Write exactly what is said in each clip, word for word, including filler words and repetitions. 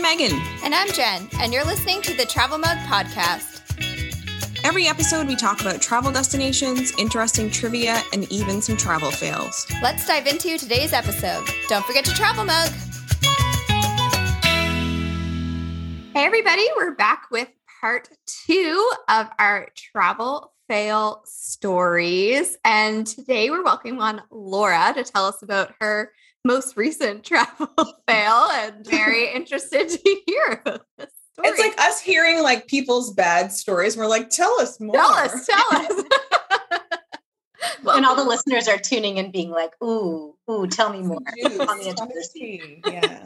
Megan. And I'm Jen, and you're listening to the Travel Mug Podcast. Every episode, we talk about travel destinations, interesting trivia, and even some travel fails. Let's dive into today's episode. Don't forget to travel mug. Hey, everybody, we're back with part two of our travel fail stories. And today we're welcoming on Laura to tell us about her most recent travel fail, and very interested to hear about this story. It's like us hearing like people's bad stories. We're like, tell us more. Tell us, tell us. Well, and all the listeners are tuning in being like, ooh, ooh, tell me more. Juice, On the edge tell of their us seat. tea. Yeah.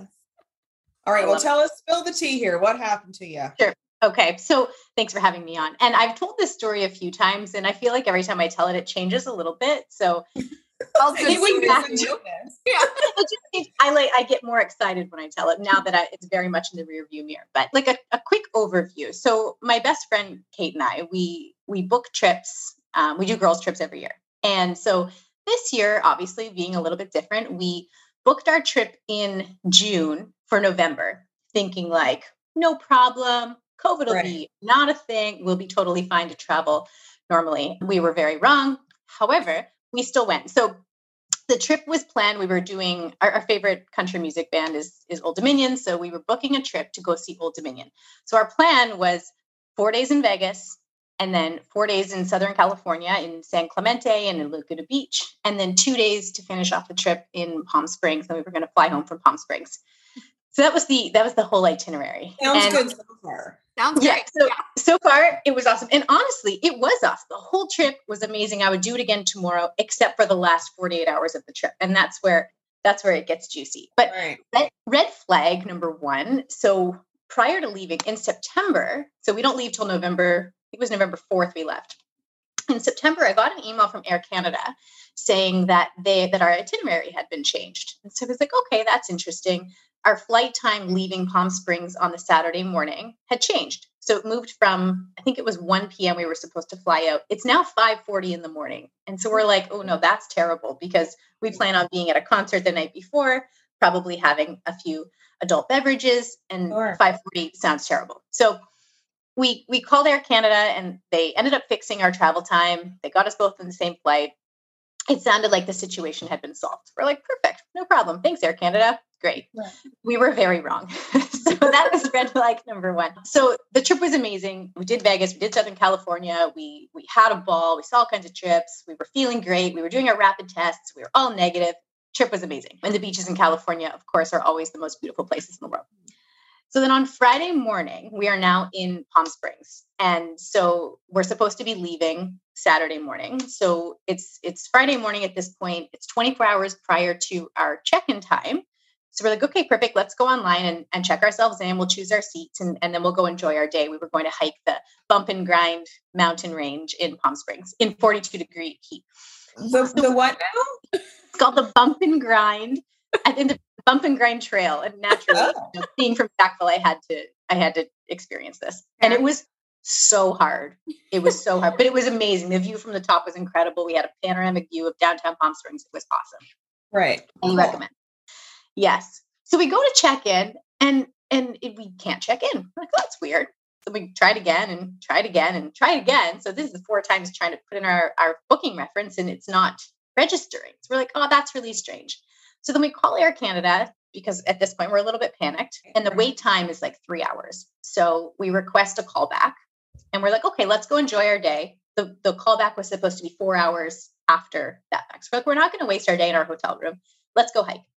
All right. Well, tell us, spill the tea here. What happened to you? Sure. Okay. So thanks for having me on. And I've told this story a few times, and I feel like every time I tell it, it changes a little bit. So I'll just You wouldn't say that. miss a notice. Yeah. It just, it, I like, I get more excited when I tell it now that I, it's very much in the rear view mirror, but like a, a quick overview. So my best friend, Kate, and I, we, we book trips. Um, we do girls trips every year. And so this year, obviously being a little bit different, we booked our trip in June for November, thinking like, no problem. COVID will Right. be not a thing. We'll be totally fine to travel normally. We were very wrong. However, we still went. So the trip was planned. We were doing our, our favorite country music band is, is Old Dominion. So we were booking a trip to go see Old Dominion. So our plan was four days in Vegas and then four days in Southern California in San Clemente and in Laguna Beach, and then two days to finish off the trip in Palm Springs. And we were going to fly home from Palm Springs. So that was the, that was the whole itinerary. Sounds And- good so far. Sounds yeah, great. so so far it was awesome. And honestly, it was awesome. The whole trip was amazing. I would do it again tomorrow, except for the last forty-eight hours of the trip. And that's where that's where it gets juicy. But Right. red, red flag number one. So prior to leaving in September, so we don't leave till November, it was November fourth we left. In September, I got an email from Air Canada saying that they that our itinerary had been changed. And so I was like, okay, that's interesting. Our flight time leaving Palm Springs on the Saturday morning had changed. So it moved from, I think it was one p.m. we were supposed to fly out. It's now five forty in the morning. And so we're like, oh no, that's terrible, because we plan on being at a concert the night before, probably having a few adult beverages, and Sure. five forty sounds terrible. So we we called Air Canada and they ended up fixing our travel time. They got us both in the same flight. It sounded like the situation had been solved. We're like, perfect, no problem. Thanks, Air Canada. Great. Right. We were very wrong. So that was red flag number one. So the trip was amazing. We did Vegas, we did Southern California. We we had a ball. We saw all kinds of trips. We were feeling great. We were doing our rapid tests. We were all negative. Trip was amazing. And the beaches in California, of course, are always the most beautiful places in the world. So then on Friday morning, we are now in Palm Springs. And so we're supposed to be leaving Saturday morning. So it's it's Friday morning at this point. It's twenty-four hours prior to our check-in time. So we're like, okay, perfect. Let's go online and, and check ourselves in. We'll choose our seats and, and then we'll go enjoy our day. We were going to hike the Bump and Grind mountain range in Palm Springs in forty-two degree heat. The, the what now? It's called the Bump and Grind. I think the Bump and Grind Trail. And naturally, Oh. you know, being from Sackville, I had to I had to experience this. And it was so hard. It was so hard, but it was amazing. The view from the top was incredible. We had a panoramic view of downtown Palm Springs. It was awesome. Right. I recommend. Yes. So we go to check in and and it, we can't check in. We're like, oh, that's weird. So we tried again and tried again and tried again. So this is the four times trying to put in our, our booking reference and it's not registering. So we're like, oh, that's really strange. So then we call Air Canada because at this point we're a little bit panicked and the wait time is like three hours. So we request a callback and we're like, okay, let's go enjoy our day. The, the callback was supposed to be four hours after that. So we're like, we're not going to waste our day in our hotel room. Let's go hike.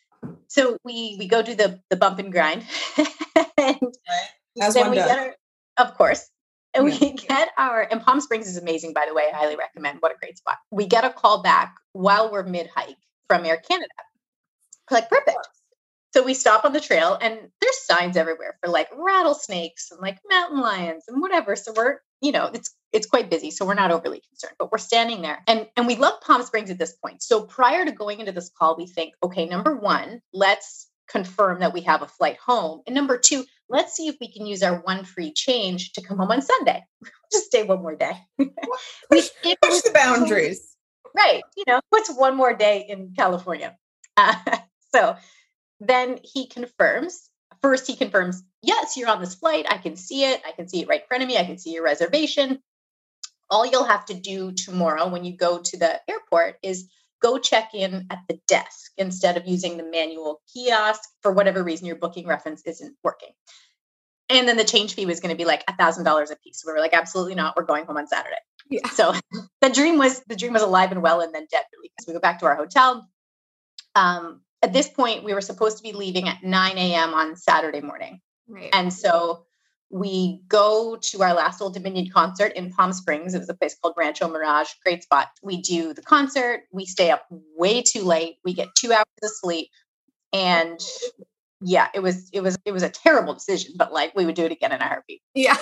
So we we go do the the bump and grind, and As then one we does. get our, of course, and Yeah. we get our. And Palm Springs is amazing, by the way. I highly recommend. What a great spot. We get a call back while we're mid hike from Air Canada. We're like, perfect. So we stop on the trail, and there's signs everywhere for like rattlesnakes and like mountain lions and whatever. So we're, you know, it's it's quite busy, so we're not overly concerned. But we're standing there, and and we love Palm Springs at this point. So prior to going into this call, we think, okay, number one, let's confirm that we have a flight home, and number two, let's see if we can use our one free change to come home on Sunday. Just stay one more day. we, Push, it push was the boundaries. right. You know, what's one more day in California? Uh, so then he confirms first he confirms, yes, you're on this flight. I can see it. I can see it right in front of me. I can see your reservation. All you'll have to do tomorrow when you go to the airport is go check in at the desk instead of using the manual kiosk. For whatever reason, your booking reference isn't working. And then the change fee was going to be like a thousand dollars a piece. So we were like, absolutely not. We're going home on Saturday. Yeah. So the dream was, the dream was alive and well and then dead really. So we go back to our hotel. Um, at this point, we were supposed to be leaving at nine a.m. on Saturday morning. Right. And so we go to our last Old Dominion concert in Palm Springs. It was a place called Rancho Mirage. Great spot. We do the concert. We stay up way too late. We get two hours of sleep. And yeah, it was, it was, it was a terrible decision, but like we would do it again in a heartbeat. Yeah.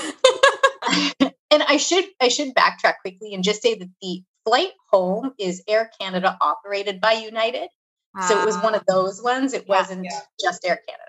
And I should, I should backtrack quickly and just say that the flight home is Air Canada operated by United. So it was one of those ones. It Yeah, wasn't yeah. just Air Canada.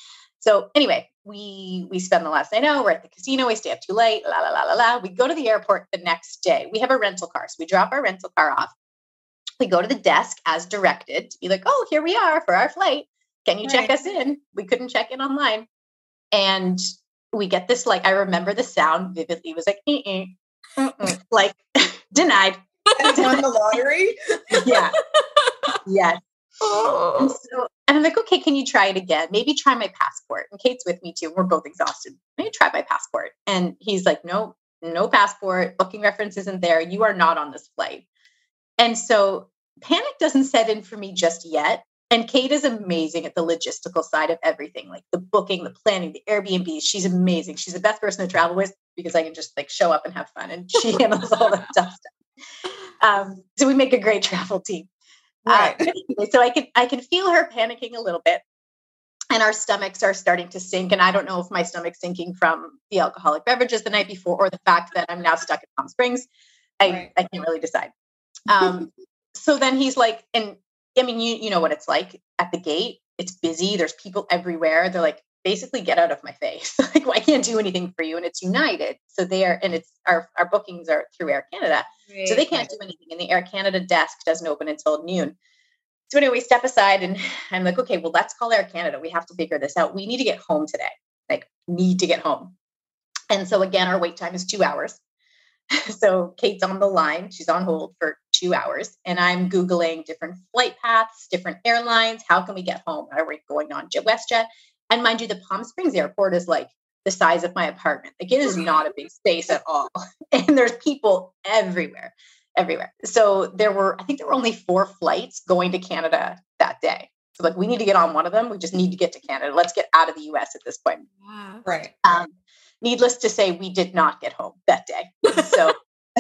So anyway, we we spend the last night out. We're at the casino. We stay up too late. La la la la la. We go to the airport the next day. We have a rental car, so we drop our rental car off. We go to the desk as directed to be like, "Oh, here we are for our flight. Can you check Right. us in?" We couldn't check in online, and we get this like I remember the sound vividly. It was like, "Eh-eh, mm-mm," like denied. And he won the lottery. Yeah, yes. And Oh. so, and I'm like, okay, can you try it again? Maybe try my passport. And Kate's with me too. We're both exhausted. Maybe try my passport. And he's like, no, no passport. Booking reference isn't there. You are not on this flight. And so panic doesn't set in for me just yet. And Kate is amazing at the logistical side of everything, like the booking, the planning, the Airbnb. She's amazing. She's the best person to travel with because I can just like show up and have fun. And she handles all that tough stuff. Um, so we make a great travel team. Right. Uh, anyway, so I can I can feel her panicking a little bit, and our stomachs are starting to sink. And I don't know if my stomach's sinking from the alcoholic beverages the night before or the fact that I'm now stuck in Palm Springs. I, Right. I can't really decide. Um, so then he's like, and I mean, you you know what it's like at the gate. It's busy. There's people everywhere. They're like, basically, get out of my face. Like, well, I can't do anything for you. And it's United, so they are, and it's our our bookings are through Air Canada. So they can't do anything. And the Air Canada desk doesn't open until noon. So anyway, we step aside and I'm like, okay, well, let's call Air Canada. We have to figure this out. We need to get home today. Like, need to get home. And so again, our wait time is two hours. So Kate's on the line. She's on hold for two hours. And I'm Googling different flight paths, different airlines. How can we get home? Are we going on WestJet? And mind you, the Palm Springs airport is like the size of my apartment. Like, it is not a big space at all. And there's people everywhere, everywhere. So there were, I think there were only four flights going to Canada that day. So like, we need to get on one of them. We just need to get to Canada. Let's get out of the U S at this point. Yeah. Right. Um, needless to say, we did not get home that day. So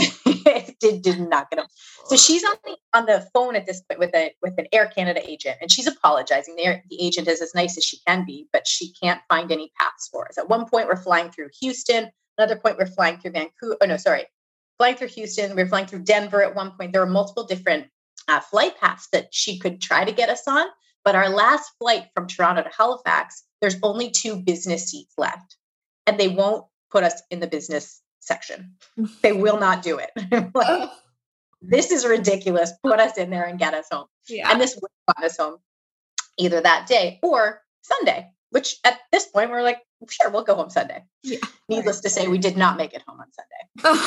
did, did not get home. So she's on the on the phone at this point with a with an Air Canada agent, and she's apologizing. The, air, the agent is as nice as she can be, but she can't find any paths for us. At one point, we're flying through Houston. Another point, we're flying through Vancouver. Oh no, sorry, flying through Houston. We're flying through Denver. At one point, there were multiple different uh, flight paths that she could try to get us on. But our last flight from Toronto to Halifax, there's only two business seats left, and they won't put us in the business section. They will not do it. Like, this is ridiculous. Put us in there and get us home. Yeah. And this would have gotten us home either that day or Sunday, which at this point we're like, sure, we'll go home Sunday. Yeah. Needless to say, we did not make it home on Sunday.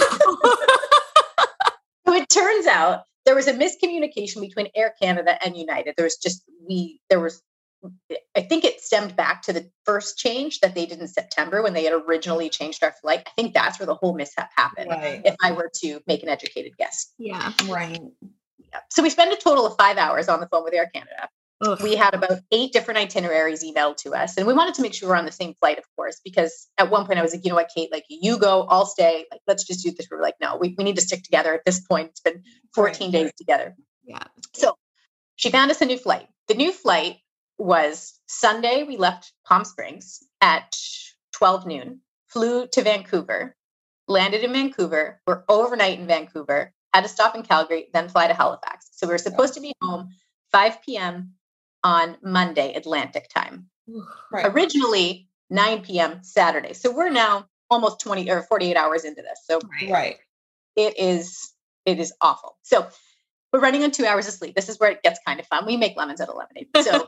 So it turns out there was a miscommunication between Air Canada and United. There was just, we, there was, I think it stemmed back to the first change that they did in September when they had originally changed our flight. I think that's where the whole mishap happened. Right. If I were to make an educated guess. Yeah. Right. Yeah. So we spent a total of five hours on the phone with Air Canada. Ugh. We had about eight different itineraries emailed to us, and we wanted to make sure we're on the same flight, of course, because at one point I was like, you know what, Kate, like, you go, I'll stay. Like, let's just do this. We were like, no, we, we need to stick together at this point. It's been fourteen Right. days together. Yeah. So she found us a new flight. The new flight was Sunday. We left Palm Springs at twelve noon, flew to Vancouver, landed in Vancouver. We're overnight in Vancouver, had to stop in Calgary, then fly to Halifax. So we were supposed to be home five p.m. on Monday, Atlantic time. Right. Originally nine p.m. Saturday. So we're now almost twenty or forty-eight hours into this. So Right. Right. it is, it is awful. So we're running on two hours of sleep. This is where it gets kind of fun. We make lemons out of lemonade. So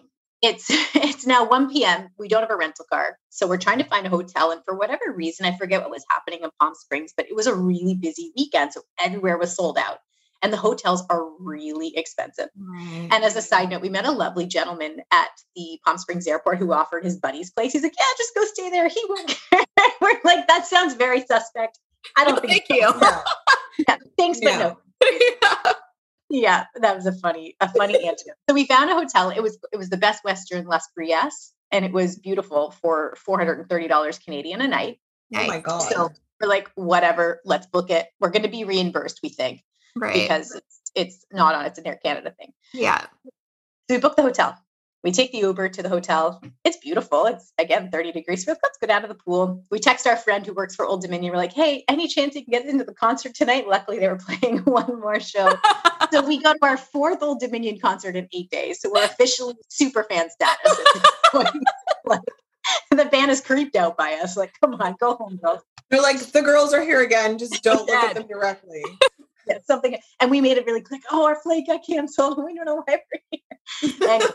it's it's now one p.m. We don't have a rental car. So we're trying to find a hotel. And for whatever reason, I forget what was happening in Palm Springs, but it was a really busy weekend. So everywhere was sold out. And the hotels are really expensive. Right. And as a side note, we met a lovely gentleman at the Palm Springs airport who offered his buddy's place. He's like, yeah, just go stay there. He won't care. We're like, that sounds very suspect. I don't think Thank so. you. No. Yeah, thanks, but Yeah. no. Yeah. Yeah, that was a funny, a funny antidote. So we found a hotel. It was it was the Best Western Las Brillas, and it was beautiful for four hundred thirty dollars Canadian a night. Oh my God. So we're like, whatever, let's book it. We're going to be reimbursed, we think, Right. because it's it's not on, it's an Air Canada thing. yeah. So we booked the hotel. We take the Uber to the hotel. It's beautiful. It's, again, thirty degrees. So let's go down to the pool. We text our friend who works for Old Dominion. We're like, hey, any chance you can get into the concert tonight? Luckily, they were playing one more show. So we got to our fourth Old Dominion concert in eight days. So we're officially super fan status at this point. Like, the band is creeped out by us. Like, come on, go home, girls. They're like, the girls are here again. Just don't look at Yeah. them directly. Yeah, something. And we made it really quick. Oh, our flight got canceled. We don't know why we're here. And,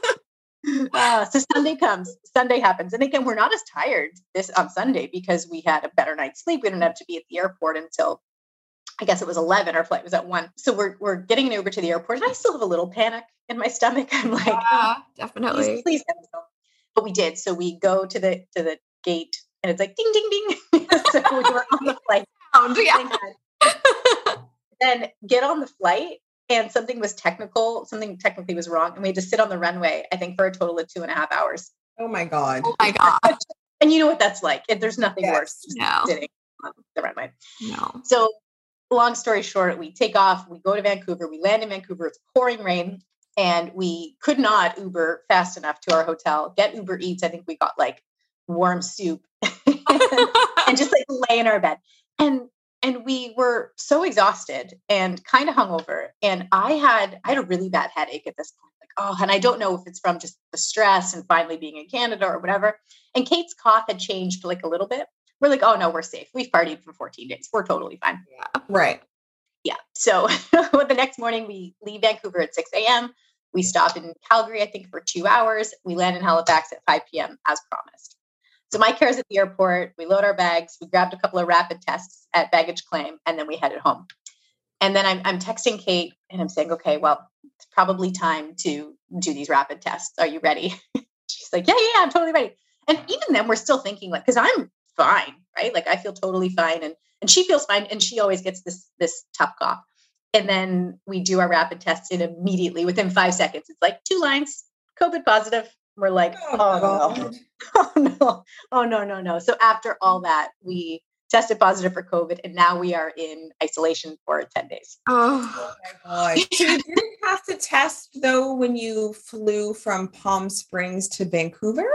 Uh, so Sunday comes, Sunday happens. And again, we're not as tired this on Sunday because we had a better night's sleep. We didn't have to be at the airport until I guess it was eleven. Our flight was at one. So we're, we're getting an Uber to the airport and I still have a little panic in my stomach. I'm like, Yeah, oh, definitely. please, please get me home. But we did. So we go to the, to the gate and it's like, ding, ding, ding. So we were on the flight. Sound, yeah. Then get on the flight. And something was technical, something technically was wrong. And we had to sit on the runway, I think, for a total of two and a half hours. Oh my God. Oh my God. And you know what that's like. If there's nothing Yes. worse than No. sitting on the runway. No. So long story short, we take off, we go to Vancouver, we land in Vancouver, it's pouring rain, and we could not Uber fast enough to our hotel, get Uber Eats. I think we got like warm soup and just like lay in our bed. And And we were so exhausted and kind of hungover. And I had I had a really bad headache at this point. Like, oh, and I don't know if it's from just the stress and finally being in Canada or whatever. And Kate's cough had changed like a little bit. We're like, oh no, we're safe. We've partied for fourteen days. We're totally fine. Right. Yeah. So the next morning we leave Vancouver at six a.m. We stop in Calgary, I think, for two hours. We land in Halifax at five p.m. as promised. So my care is at the airport. We load our bags. We grabbed a couple of rapid tests at baggage claim, and then we headed home. And then I'm, I'm texting Kate, and I'm saying, okay, well, it's probably time to do these rapid tests. Are you ready? She's like, yeah, yeah, yeah, I'm totally ready. And even then, we're still thinking, like, because I'm fine, right? Like, I feel totally fine, and and she feels fine, and she always gets this this tough cough. And then we do our rapid tests, and immediately, within five seconds, it's like two lines, COVID positive. We're like, Oh, oh, God. no. Oh no, oh no, no, no. So after all that, we tested positive for COVID and now we are in isolation for ten days. Oh. Oh my God. So you didn't have to test though when you flew from Palm Springs to Vancouver?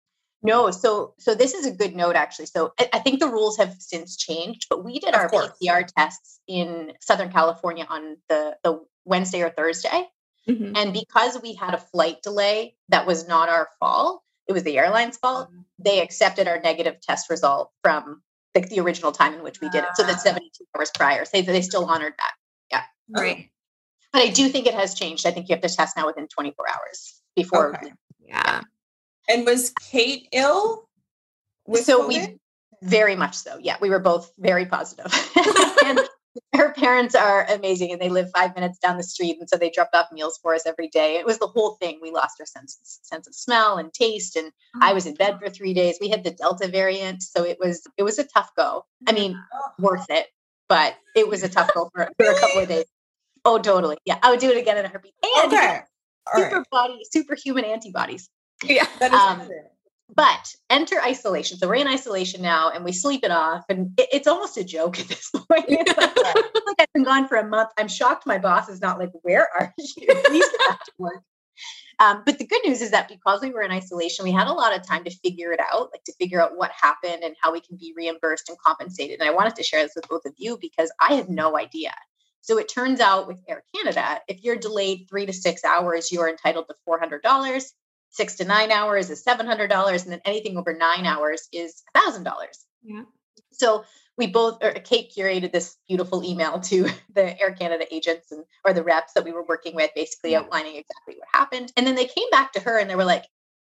No, so so this is a good note actually. So I, I think the rules have since changed, but we did Of our course. P C R tests in Southern California on the, the Wednesday or Thursday. Mhm. And because we had a flight delay that was not our fault, it was the airline's fault, they accepted our negative test result from like the original time in which we did it. So that's seventy-two hours prior. So they still honored that. Right. But I do think it has changed. I think you have to test now within twenty-four hours before. Okay. Yeah. And was Kate ill? With So COVID? we very much so. Yeah, we were both very positive. And her parents are amazing and they live five minutes down the street. And so they dropped off meals for us every day. It was the whole thing. We lost our sense, sense of smell and taste. And I was in bed for three days. We had the Delta variant. So it was, it was a tough go. I mean, worth it, but it was a tough go for, for a couple of days. Oh, totally. Yeah. I would do it again in a heartbeat. And Okay. All super right. body, superhuman antibodies. Yeah. That is um, true. But enter isolation. So we're in isolation now and we sleep it off. And it, it's almost a joke at this point. It's like, I feel like I've been gone for a month. I'm shocked my boss is not like, where are you? Please get back to work. Um, but the good news is that because we were in isolation, we had a lot of time to figure it out, like to figure out what happened and how we can be reimbursed and compensated. And I wanted to share this with both of you because I had no idea. So it turns out with Air Canada, if you're delayed three to six hours, you are entitled to four hundred dollars. Six to nine hours is seven hundred dollars. And then anything over nine hours is one thousand dollars. Yeah. So we both, or Kate curated this beautiful email to the Air Canada agents and or the reps that we were working with, basically Yeah. outlining exactly what happened. And then they came back to her and they were like,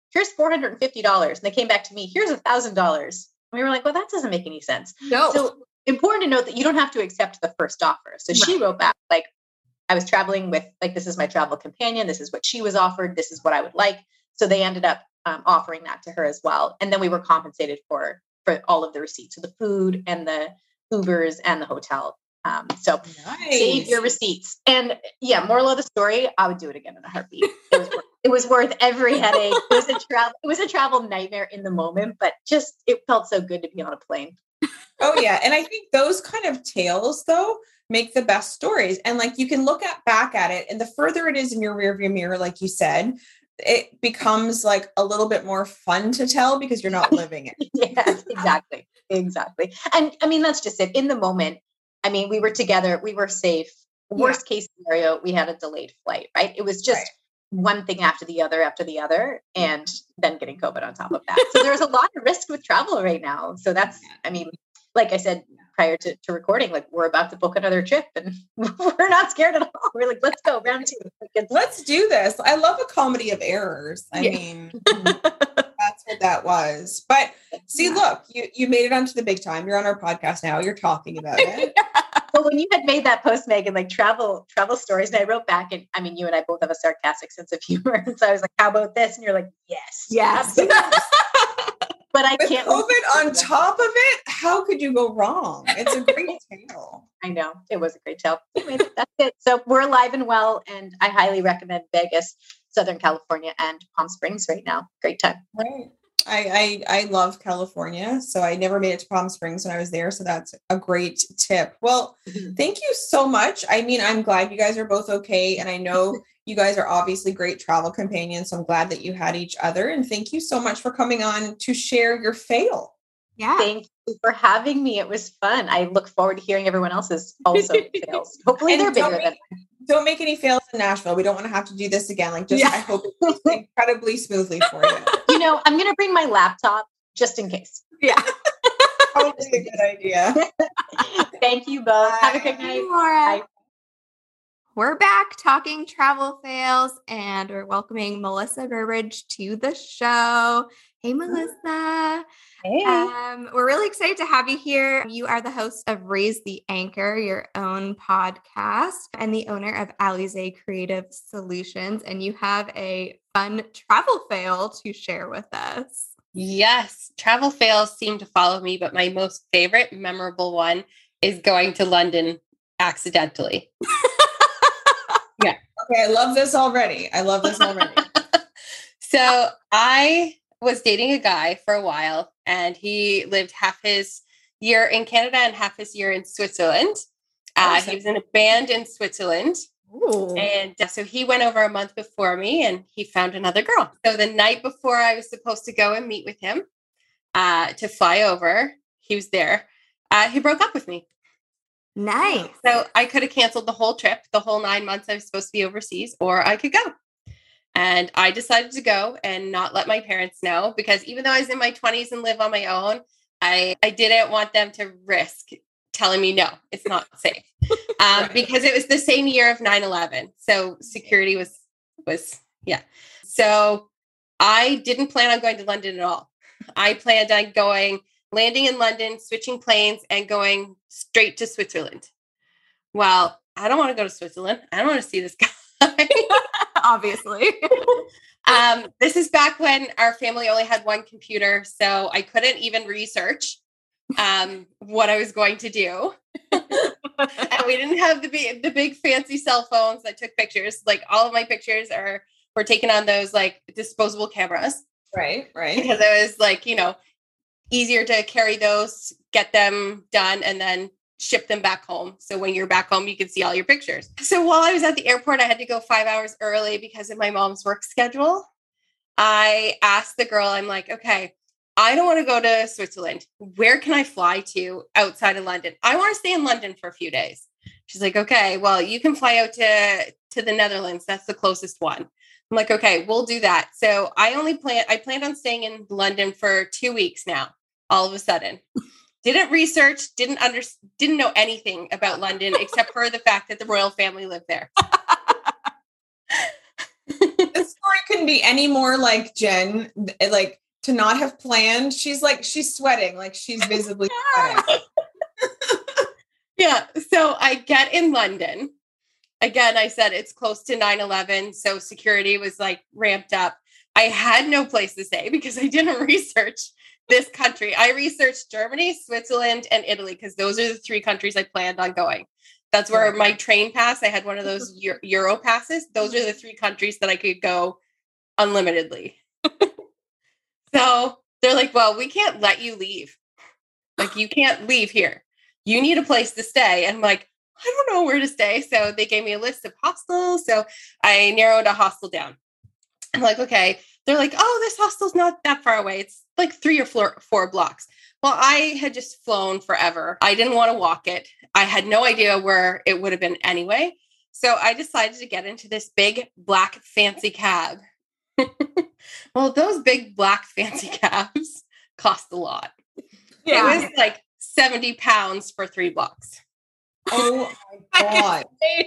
here's four hundred fifty dollars. And they came back to me, here's a thousand dollars. We were like, well, that doesn't make any sense. No. So important to note that you don't have to accept the first offer. So right. she wrote back like, I was traveling with, like, this is my travel companion. This is what she was offered. This is what I would like. So they ended up um, offering that to her as well. And then we were compensated for, for all of the receipts. So the food and the Ubers and the hotel. Um, so nice. Save your receipts. And yeah, moral of the story, I would do it again in a heartbeat. It was worth, it was worth every headache. It was a travel, it was a travel nightmare in the moment, but just, it felt so good to be on a plane. Oh yeah. And I think those kind of tales though, make the best stories. And like, you can look at back at it, and the further it is in your rearview mirror, like you said, it becomes like a little bit more fun to tell because you're not living it. Yes, exactly. Exactly. And I mean, that's just it. In the moment, I mean, we were together, we were safe. Worst yeah. case scenario, we had a delayed flight, right? It was just right. one thing after the other, after the other, and then getting COVID on top of that. So there's a lot of risk with travel right now. So that's, I mean, like I said, prior to, to recording, like we're about to book another trip and we're not scared at all. We're like, let's go round two. Like, let's do this. I love a comedy of errors. I yeah. mean, that's what that was. But see, yeah. look, you, you made it onto the big time. You're on our podcast now. You're talking about it. Well, when you had made that post, Megan, like travel, travel stories, and I wrote back, and I mean, you and I both have a sarcastic sense of humor. And so I was like, how about this? And you're like, yes. Yes. But I With can't. COVID on top of it, how could you go wrong? It's a great tale. I know. It was a great tale. Anyway, that's it. So we're alive and well, and I highly recommend Vegas, Southern California, and Palm Springs right now. Great time. Right. I, I I love California, so I never made it to Palm Springs when I was there. So that's a great tip. Well, mm-hmm. thank you so much. I mean, I'm glad you guys are both okay. And I know you guys are obviously great travel companions. So I'm glad that you had each other. And thank you so much for coming on to share your fail. Yeah. Thank you for having me. It was fun. I look forward to hearing everyone else's also fails. Hopefully and they're bigger make, than Don't make any fails in Nashville. We don't want to have to do this again. Like, just, yeah. I hope it goes incredibly smoothly for you. You know, I'm going to bring my laptop just in case. Yeah. Probably a good idea. Thank you both. Bye. Have a good night. Bye. We're back talking travel fails, and we're welcoming Melissa Burbridge to the show. Hey, Melissa. Hey. Um, we're really excited to have you here. You are the host of Raise the Anchor, your own podcast, and the owner of Alize Creative Solutions. And you have a fun travel fail to share with us. Yes, travel fails seem to follow me, but my most favorite memorable one is going to London accidentally. Yeah. Okay. I love this already. I love this already. So I was dating a guy for a while, and he lived half his year in Canada and half his year in Switzerland. Uh, he was in a band in Switzerland. Ooh. And uh, so he went over a month before me, and he found another girl. So the night before I was supposed to go and meet with him uh, to fly over, he was there. Uh, he broke up with me. Nice. So I could have canceled the whole trip, the whole nine months I was supposed to be overseas, or I could go. And I decided to go and not let my parents know, because even though I was in my twenties and live on my own, I, I didn't want them to risk telling me, no, it's not safe. Um, right. Because it was the same year of nine eleven. So security was, was, yeah. So I didn't plan on going to London at all. I planned on going, landing in London, switching planes, and going straight to Switzerland. Well, I don't want to go to Switzerland. I don't want to see this guy. Obviously. um, this is back when our family only had one computer, so I couldn't even research um, what I was going to do. And we didn't have the big, the big fancy cell phones that took pictures. Like, all of my pictures are were taken on those like disposable cameras. Right, right. Because it was like, you know, easier to carry those, get them done, and then ship them back home. So when you're back home, you can see all your pictures. So while I was at the airport, I had to go five hours early because of my mom's work schedule. I asked the girl, I'm like, okay, I don't want to go to Switzerland. Where can I fly to outside of London? I want to stay in London for a few days. She's like, okay, well, you can fly out to, to the Netherlands. That's the closest one. I'm like, okay, we'll do that. So I only plan, I planned on staying in London for two weeks now, all of a sudden. Didn't research, didn't under, didn't know anything about London except for the fact that the royal family lived there. This story couldn't be any more like Jen, like to not have planned. She's like, she's sweating, like she's visibly sweating. Yeah. So I get in London. Again, I said it's close to nine eleven. So security was like ramped up. I had no place to stay because I didn't research this country. I researched Germany, Switzerland, and Italy because those are the three countries I planned on going. That's where my train pass, I had one of those Euro, Euro passes. Those are the three countries that I could go unlimitedly. So they're like, well, we can't let you leave. Like, you can't leave here. You need a place to stay. And I'm like, I don't know where to stay. So they gave me a list of hostels. So I narrowed a hostel down. I'm like, okay. They're like, oh, this hostel's not that far away. It's like three or four, four blocks. Well, I had just flown forever. I didn't want to walk it. I had no idea where it would have been anyway. So I decided to get into this big black fancy cab. Well, those big black fancy cabs cost a lot. Yeah. It was like seventy pounds for three blocks. Oh my God.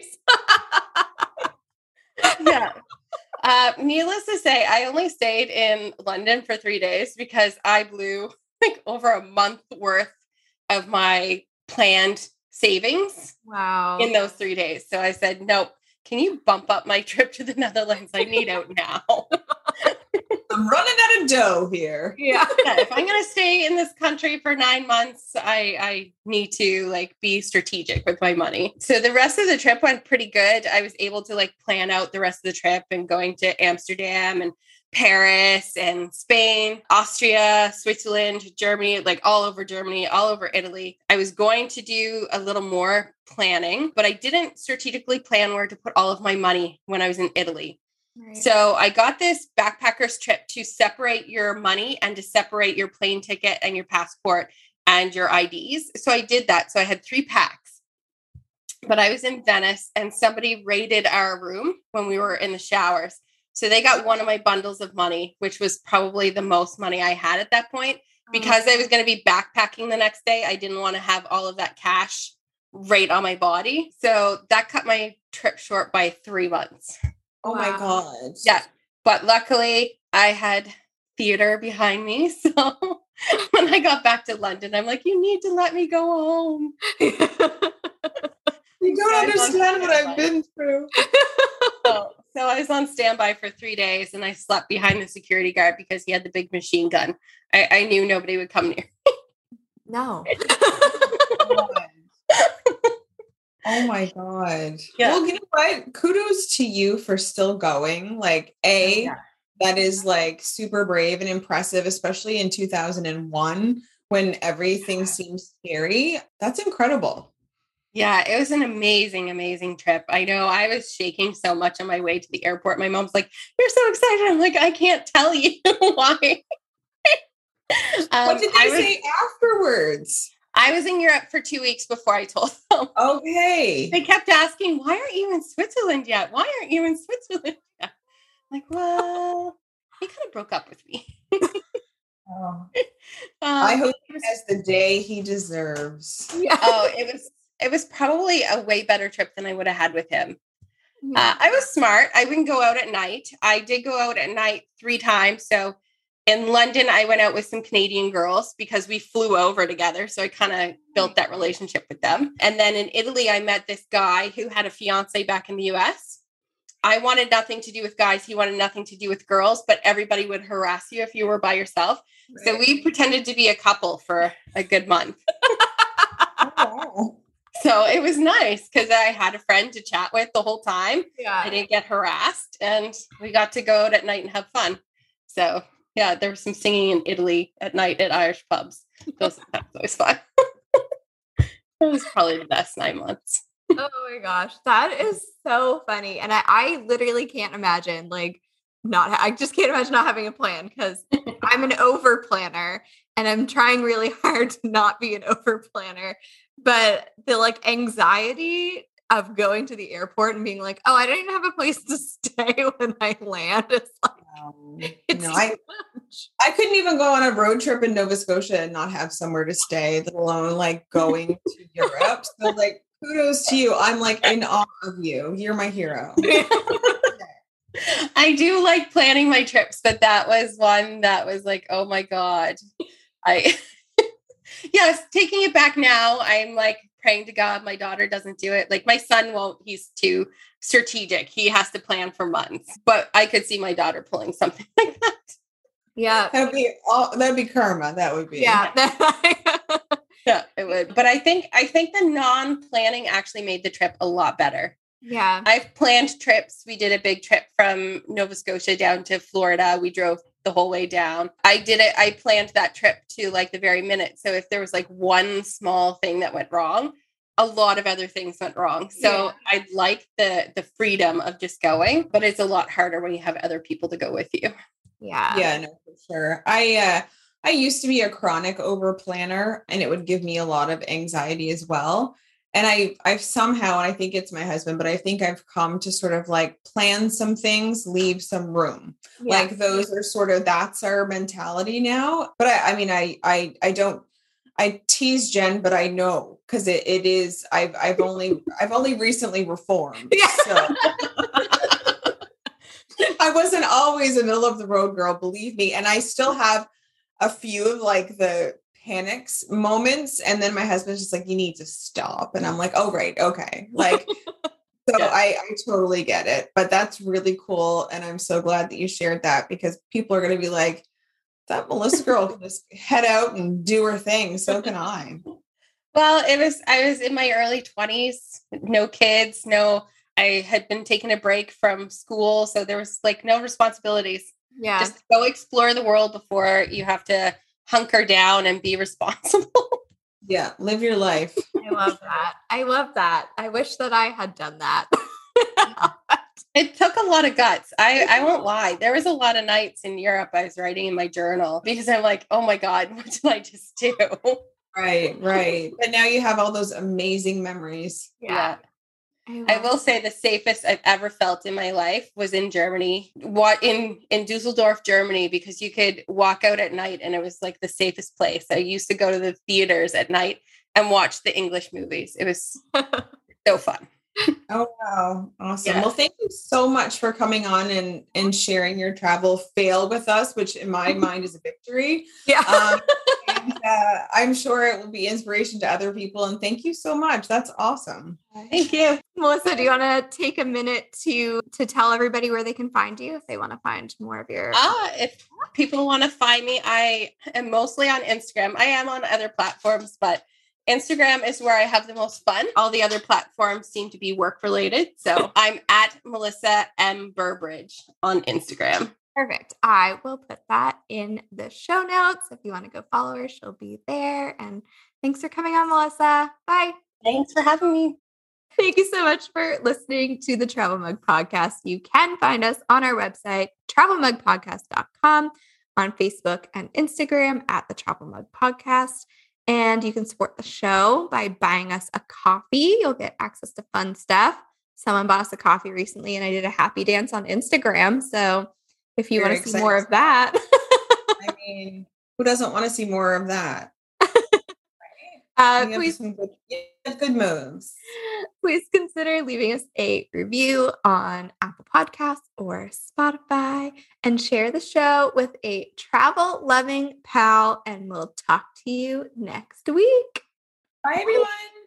Yeah. Uh, needless to say, I only stayed in London for three days because I blew like over a month worth of my planned savings. Wow. In those three days. So I said, nope, can you bump up my trip to the Netherlands? I need out now. I'm running out of dough here. Yeah. Yeah, if I'm going to stay in this country for nine months, I, I need to like be strategic with my money. So the rest of the trip went pretty good. I was able to like plan out the rest of the trip and going to Amsterdam and Paris and Spain, Austria, Switzerland, Germany, like all over Germany, all over Italy. I was going to do a little more planning, but I didn't strategically plan where to put all of my money when I was in Italy. Right. So I got this backpacker's trip to separate your money and to separate your plane ticket and your passport and your I Ds. So I did that. So I had three packs, but I was in Venice and somebody raided our room when we were in the showers. So they got one of my bundles of money, which was probably the most money I had at that point. Because I was going to be backpacking the next day, I didn't want to have all of that cash right on my body. So that cut my trip short by three months. Oh wow. My God. Yeah. But luckily I had theater behind me. So when I got back to London, I'm like, you need to let me go home. You don't understand what I've been through. So, so I was on standby for three days and I slept behind the security guard because he had the big machine gun. I, I knew nobody would come near me. No. Oh my God. Yeah. Well, you know what? Kudos to you for still going. Like, A, yeah. That is like super brave and impressive, especially in two thousand one when everything seems scary. That's incredible. Yeah, it was an amazing, amazing trip. I know I was shaking so much on my way to the airport. My mom's like, you're so excited. I'm like, I can't tell you why. um, what did they was, say afterwards? I was in Europe for two weeks before I told them. Okay. They kept asking, why aren't you in Switzerland yet? Why aren't you in Switzerland yet? I'm like, well, he kind of broke up with me. Oh. um, I hope he has the day he deserves. Yeah. Oh, it was it was probably a way better trip than I would have had with him. Yeah. Uh, I was smart. I wouldn't go out at night. I did go out at night three times. So in London, I went out with some Canadian girls because we flew over together. So I kind of built that relationship with them. And then in Italy, I met this guy who had a fiance back in the U S. I wanted nothing to do with guys. He wanted nothing to do with girls, but everybody would harass you if you were by yourself. Right. So we pretended to be a couple for a good month. Oh. So it was nice because I had a friend to chat with the whole time. Yeah. I didn't get harassed and we got to go out at night and have fun. So yeah, there was some singing in Italy at night at Irish pubs. Those, that was always fun. It was probably the best nine months. Oh my gosh, that is so funny. And I, I literally can't imagine like not, ha- I just can't imagine not having a plan because I'm an over planner and I'm trying really hard to not be an over planner. But the like anxiety of going to the airport and being like, oh, I don't even have a place to stay when I land. It's like, um, it's no, I, I couldn't even go on a road trip in Nova Scotia and not have somewhere to stay, let alone like going to Europe. So like, kudos to you. I'm like in awe of you. You're my hero. I I do like planning my trips, but that was one that was like, oh my God. I, yes, taking it back now, I'm like praying to God my daughter doesn't do it. Like my son won't, he's too strategic. He has to plan for months, but I could see my daughter pulling something like that. Yeah. That'd be all, that'd be karma. That would be. Yeah. Yeah, it would. But I think, I think the non-planning actually made the trip a lot better. Yeah. I've planned trips. We did a big trip from Nova Scotia down to Florida. We drove the whole way down. I did it. I planned that trip to like the very minute. So if there was like one small thing that went wrong, a lot of other things went wrong. So Yeah. I like the the freedom of just going, but it's a lot harder when you have other people to go with you. Yeah. Yeah, no, for sure. I uh I used to be a chronic over planner, and it would give me a lot of anxiety as well. And I I've somehow, and I think it's my husband, but I think I've come to sort of like plan some things, leave some room. Yeah. Like those are sort of, that's our mentality now. But I, I mean, I I I don't I tease Jen, but I know because it, it is I've I've only I've only recently reformed. Yeah. So I wasn't always a middle of the road girl, believe me. And I still have a few of like the panics moments. And then my husband's just like, you need to stop. And I'm like, oh, right. Okay. Like, so Yeah. I, I totally get it, but that's really cool. And I'm so glad that you shared that, because people are going to be like, that Melissa girl can just head out and do her thing. So can I. Well, it was, I was in my early twenties, no kids, no, I had been taking a break from school. So there was like no responsibilities. Yeah. Just go explore the world before you have to hunker down and be responsible. Yeah. Live your life. I love that. I love that. I wish that I had done that. It took a lot of guts. I, I won't lie. There was a lot of nights in Europe I was writing in my journal because I'm like, oh my God, what did I just do? Right. Right. But now you have all those amazing memories. Yeah. I, I love will say the safest I've ever felt in my life was in Germany. What in in Dusseldorf, Germany, because you could walk out at night and it was like the safest place. I used to go to the theaters at night and watch the English movies. It was so fun. Oh, wow. Awesome. Yeah. Well, thank you so much for coming on and, and sharing your travel fail with us, which in my mind is a victory. Yeah. Um, and uh, I'm sure it will be inspiration to other people. And thank you so much. That's awesome. Thank you. Melissa, do you want to take a minute to to tell everybody where they can find you if they want to find more of your Uh, if people want to find me, I am mostly on Instagram. I am on other platforms, but Instagram is where I have the most fun. All the other platforms seem to be work related. So I'm at Melissa M. Burbridge on Instagram. Perfect. I will put that in the show notes. If you want to go follow her, she'll be there. And thanks for coming on, Melissa. Bye. Thanks for having me. Thank you so much for listening to the Travel Mug Podcast. You can find us on our website, travel mug podcast dot com, on Facebook and Instagram at the Travel Mug Podcast. And you can support the show by buying us a coffee. You'll get access to fun stuff. Someone bought us a coffee recently and I did a happy dance on Instagram. So if you Very want to see more of that. I mean, who doesn't want to see more of that? uh, You have please, some good, you have good moves. please consider leaving us a review on Apple Podcasts or Spotify and share the show with a travel loving pal. And we'll talk to you next week. Bye, everyone.